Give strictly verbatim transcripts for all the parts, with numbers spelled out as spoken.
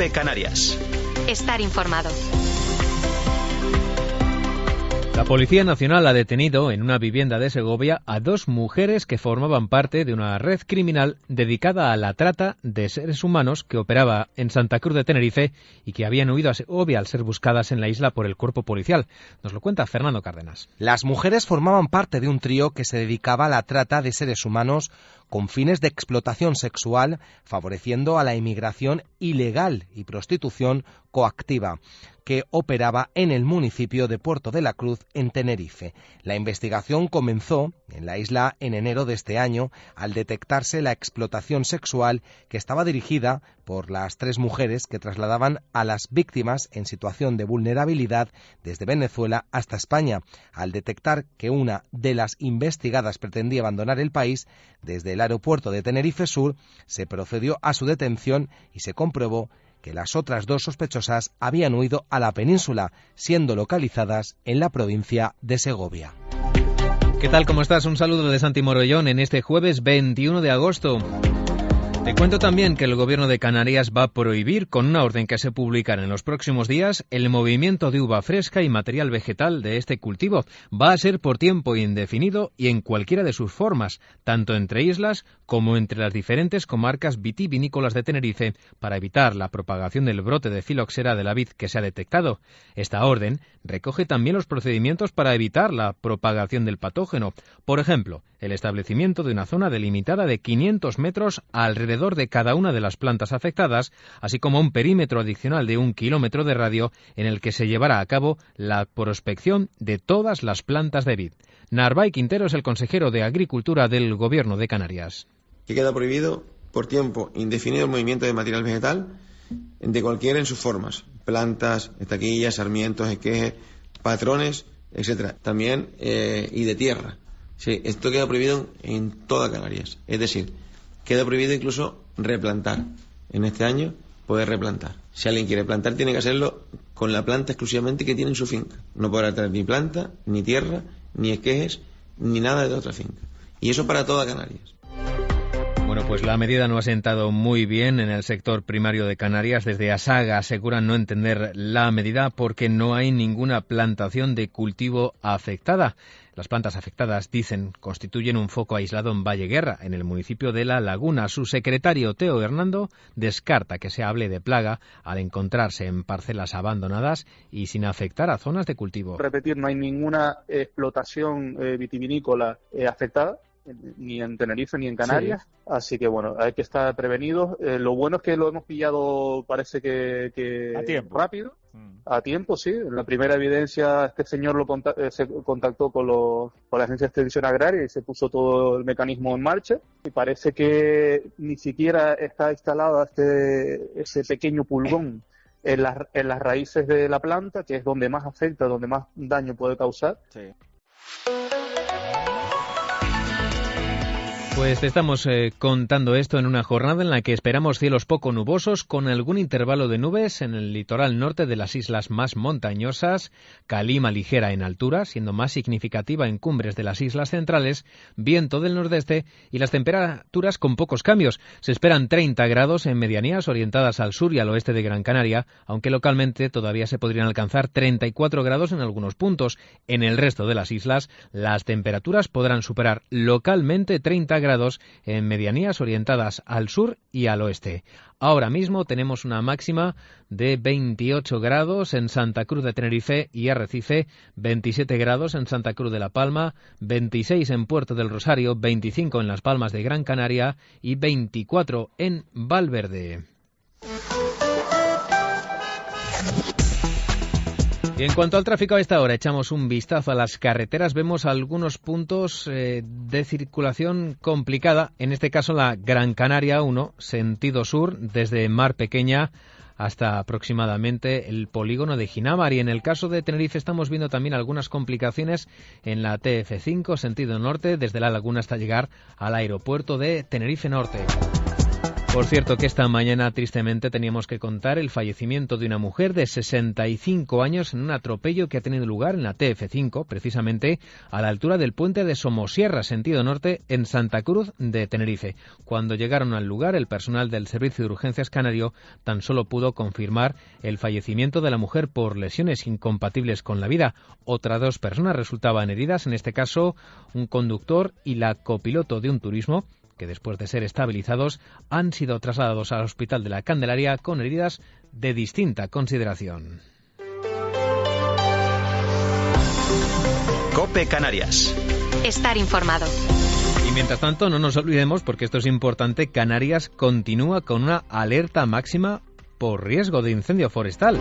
COPE Canarias. Estar informado. La Policía Nacional ha detenido en una vivienda de Segovia a dos mujeres que formaban parte de una red criminal dedicada a la trata de seres humanos que operaba en Santa Cruz de Tenerife y que habían huido a Segovia al ser buscadas en la isla por el cuerpo policial. Nos lo cuenta Fernando Cárdenas. Las mujeres formaban parte de un trío que se dedicaba a la trata de seres humanos con fines de explotación sexual, favoreciendo a la inmigración ilegal y prostitución coactiva, que operaba en el municipio de Puerto de la Cruz, en Tenerife. La investigación comenzó en la isla en enero de este año, al detectarse la explotación sexual que estaba dirigida por las tres mujeres que trasladaban a las víctimas en situación de vulnerabilidad desde Venezuela hasta España. Al detectar que una de las investigadas pretendía abandonar el país, desde el aeropuerto de Tenerife Sur se procedió a su detención y se comprobó que las otras dos sospechosas habían huido a la península, siendo localizadas en la provincia de Segovia. ¿Qué tal? ¿Cómo estás? Un saludo de Santi Morollón en este jueves veintiuno de agosto. Te cuento también que el Gobierno de Canarias va a prohibir, con una orden que se publicará en los próximos días, el movimiento de uva fresca y material vegetal de este cultivo. Va a ser por tiempo indefinido y en cualquiera de sus formas, tanto entre islas como entre las diferentes comarcas vitivinícolas de Tenerife, para evitar la propagación del brote de filoxera de la vid que se ha detectado. Esta orden recoge también los procedimientos para evitar la propagación del patógeno. Por ejemplo, el establecimiento de una zona delimitada de quinientos metros alrededor de cada una de las plantas afectadas, así como un perímetro adicional de un kilómetro de radio en el que se llevará a cabo la prospección de todas las plantas de vid. Narvay Quintero es el consejero de Agricultura del Gobierno de Canarias. Que queda prohibido por tiempo indefinido el movimiento de material vegetal de cualquiera en sus formas, plantas, estaquillas, sarmientos, esquejes, patrones, etcétera. También eh, y de tierra. Sí, esto queda prohibido en toda Canarias. Es decir, queda prohibido incluso replantar. En este año puede replantar. Si alguien quiere plantar, tiene que hacerlo con la planta exclusivamente que tiene en su finca. No podrá traer ni planta, ni tierra, ni esquejes, ni nada de otra finca. Y eso para toda Canarias. Bueno, pues la medida no ha sentado muy bien en el sector primario de Canarias. Desde ASAGA aseguran no entender la medida porque no hay ninguna plantación de cultivo afectada. Las plantas afectadas, dicen, constituyen un foco aislado en Valle Guerra, en el municipio de La Laguna. Su secretario, Teo Hernando, descarta que se hable de plaga al encontrarse en parcelas abandonadas y sin afectar a zonas de cultivo. Repetir, no hay ninguna explotación eh, vitivinícola eh, afectada, ni en Tenerife ni en Canarias, sí. Así que bueno, hay que estar prevenidos. Eh, lo bueno es que lo hemos pillado, parece que, que a tiempo. rápido, mm. a tiempo, sí. En la primera evidencia este señor lo contact- eh, se contactó con, los, con la Agencia de Extensión Agraria y se puso todo el mecanismo en marcha, y parece que ni siquiera está instalado este ese pequeño pulgón en las, en las raíces de la planta, que es donde más afecta, donde más daño puede causar. Sí. Pues te estamos eh, contando esto en una jornada en la que esperamos cielos poco nubosos con algún intervalo de nubes en el litoral norte de las islas más montañosas, calima ligera en altura, siendo más significativa en cumbres de las islas centrales, viento del nordeste y las temperaturas con pocos cambios. Se esperan treinta grados en medianías orientadas al sur y al oeste de Gran Canaria, aunque localmente todavía se podrían alcanzar treinta y cuatro grados en algunos puntos. En el resto de las islas, las temperaturas podrán superar localmente treinta grados en medianías orientadas al sur y al oeste. Ahora mismo tenemos una máxima de veintiocho grados en Santa Cruz de Tenerife y Arrecife, veintisiete grados en Santa Cruz de la Palma, veintiséis en Puerto del Rosario, veinticinco en Las Palmas de Gran Canaria y veinticuatro en Valverde. Y en cuanto al tráfico a esta hora, echamos un vistazo a las carreteras, vemos algunos puntos eh, de circulación complicada, en este caso la Gran Canaria uno, sentido sur, desde Mar Pequeña hasta aproximadamente el polígono de Ginamar. Y en el caso de Tenerife estamos viendo también algunas complicaciones en la T F cinco, sentido norte, desde La Laguna hasta llegar al aeropuerto de Tenerife Norte. Por cierto que esta mañana tristemente teníamos que contar el fallecimiento de una mujer de sesenta y cinco años en un atropello que ha tenido lugar en la T F cinco, precisamente a la altura del puente de Somosierra, sentido norte, en Santa Cruz de Tenerife. Cuando llegaron al lugar, el personal del Servicio de Urgencias canario tan solo pudo confirmar el fallecimiento de la mujer por lesiones incompatibles con la vida. Otras dos personas resultaban heridas, en este caso un conductor y la copiloto de un turismo, que después de ser estabilizados han sido trasladados al Hospital de la Candelaria con heridas de distinta consideración. COPE Canarias. Estar informado. Y mientras tanto, no nos olvidemos, porque esto es importante, Canarias continúa con una alerta máxima por riesgo de incendio forestal.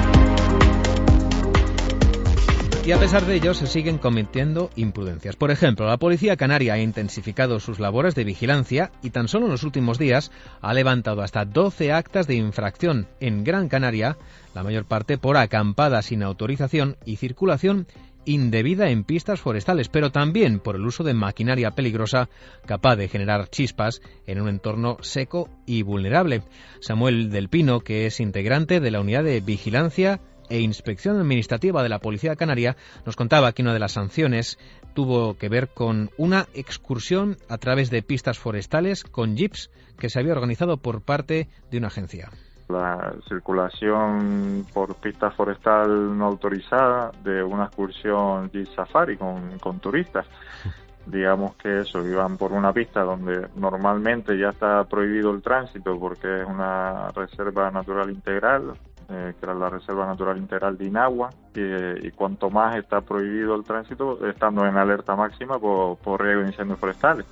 Y a pesar de ello, se siguen cometiendo imprudencias. Por ejemplo, la Policía Canaria ha intensificado sus labores de vigilancia y tan solo en los últimos días ha levantado hasta doce actas de infracción en Gran Canaria, la mayor parte por acampada sin autorización y circulación indebida en pistas forestales, pero también por el uso de maquinaria peligrosa capaz de generar chispas en un entorno seco y vulnerable. Samuel del Pino, que es integrante de la Unidad de Vigilancia e Inspección Administrativa de la Policía Canaria, nos contaba que una de las sanciones tuvo que ver con una excursión a través de pistas forestales con jeeps que se había organizado por parte de una agencia. La circulación por pista forestal no autorizada de una excursión Jeep Safari con, con turistas. Digamos que eso, iban por una pista donde normalmente ya está prohibido el tránsito porque es una reserva natural integral, eh, que era la Reserva Natural Integral de Inagua, y, y cuanto más está prohibido el tránsito, estando en alerta máxima por, por riesgo de incendios forestales.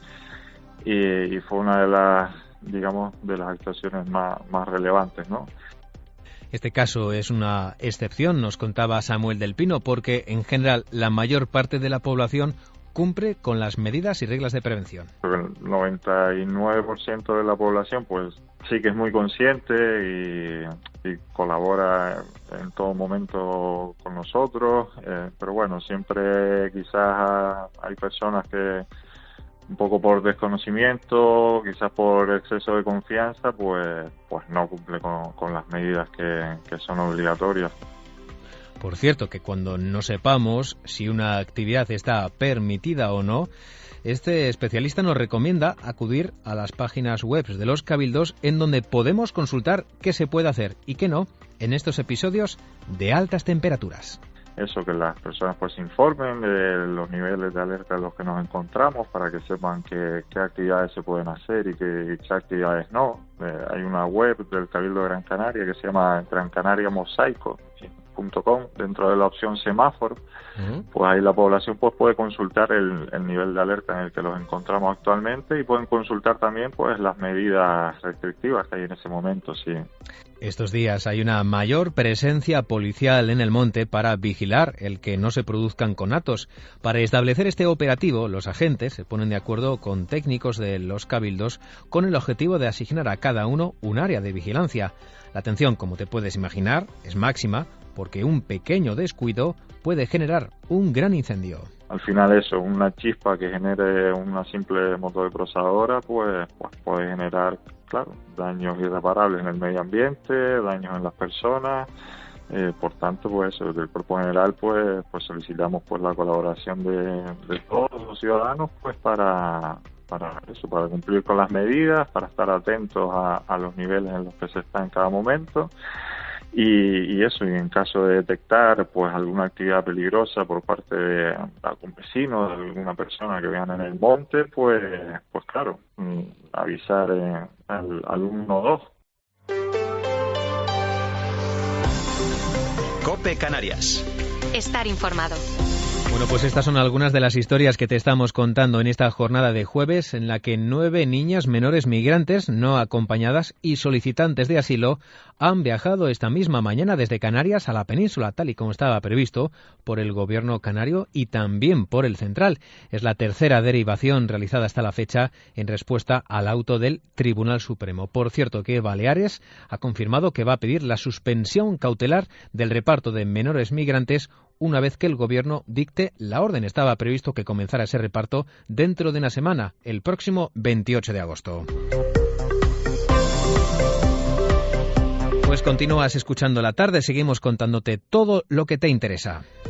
Y, y fue una de las, digamos, de las actuaciones más, más relevantes, ¿no? Este caso es una excepción, nos contaba Samuel del Pino, porque en general la mayor parte de la población cumple con las medidas y reglas de prevención. El noventa y nueve por ciento de la población pues sí que es muy consciente y, y colabora en todo momento con nosotros, eh, pero bueno, siempre quizás hay personas que un poco por desconocimiento, quizás por exceso de confianza, pues pues no cumple con, con las medidas que, que son obligatorias. Por cierto, que cuando no sepamos si una actividad está permitida o no, este especialista nos recomienda acudir a las páginas web de los cabildos en donde podemos consultar qué se puede hacer y qué no en estos episodios de altas temperaturas. Eso, que las personas pues informen de los niveles de alerta en los que nos encontramos para que sepan qué, qué actividades se pueden hacer y qué, qué actividades no. Eh, hay una web del Cabildo de Gran Canaria que se llama Gran Canaria Mosaico punto com, dentro de la opción semáforo, uh-huh. Pues ahí la población pues puede consultar el, el nivel de alerta en el que los encontramos actualmente y pueden consultar también pues las medidas restrictivas que hay en ese momento, sí. Estos días hay una mayor presencia policial en el monte para vigilar el que no se produzcan conatos. Para establecer este operativo, los agentes se ponen de acuerdo con técnicos de los cabildos con el objetivo de asignar a cada uno un área de vigilancia. La atención, como te puedes imaginar, es máxima porque un pequeño descuido puede generar un gran incendio. Al final eso, una chispa que genere una simple motodeprocesadora, pues, pues puede generar, claro, daños irreparables en el medio ambiente, daños en las personas. Eh, por tanto, pues eso, desde el Cuerpo General, pues, pues solicitamos pues la colaboración de, de todos los ciudadanos, pues para para eso, para cumplir con las medidas, para estar atentos a, a los niveles en los que se está en cada momento. Y, y eso, y en caso de detectar pues alguna actividad peligrosa por parte de algún vecino, de alguna persona que vean en el monte, pues pues claro, avisar eh, al, al uno dos. COPE Canarias. Estar informado. Bueno, pues estas son algunas de las historias que te estamos contando en esta jornada de jueves en la que nueve niñas menores migrantes no acompañadas y solicitantes de asilo han viajado esta misma mañana desde Canarias a la península, tal y como estaba previsto por el gobierno canario y también por el central. Es la tercera derivación realizada hasta la fecha en respuesta al auto del Tribunal Supremo. Por cierto, que Baleares ha confirmado que va a pedir la suspensión cautelar del reparto de menores migrantes una vez que el gobierno dicte la orden. Estaba previsto que comenzara ese reparto dentro de una semana, el próximo veintiocho de agosto. Pues continúas escuchando La Tarde, seguimos contándote todo lo que te interesa.